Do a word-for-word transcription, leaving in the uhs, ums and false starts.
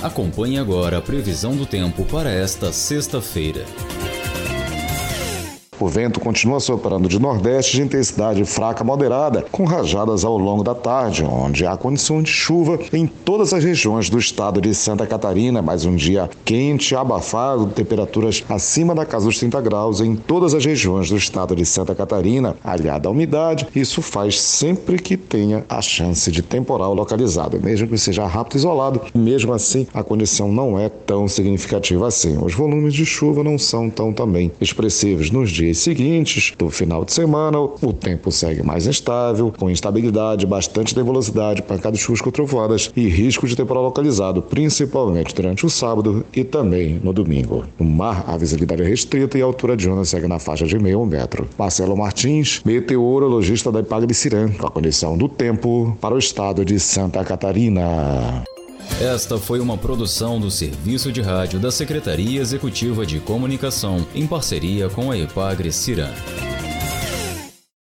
Acompanhe agora a previsão do tempo para esta sexta-feira. O vento continua soprando de nordeste de intensidade fraca a moderada, com rajadas ao longo da tarde, onde há condição de chuva em todas as regiões do estado de Santa Catarina. Mais um dia quente, abafado, temperaturas acima da casa dos trinta graus em todas as regiões do estado de Santa Catarina. Aliada à umidade, isso faz sempre que tenha a chance de temporal localizado, mesmo que seja rápido e isolado. Mesmo assim, a condição não é tão significativa assim. Os volumes de chuva não são tão também expressivos nos dias seguintes do final de semana. O tempo segue mais instável, com instabilidade, bastante nebulosidade, pancadas de chuvas com trovoadas e risco de temporal localizado, principalmente durante o sábado e também no domingo. No mar, a visibilidade é restrita e a altura de onda segue na faixa de meio metro. Marcelo Martins, meteorologista da Ipagre-Ciran, com a condição do tempo para o estado de Santa Catarina. Esta foi uma produção do Serviço de Rádio da Secretaria Executiva de Comunicação, em parceria com a Ipagre-Ciran.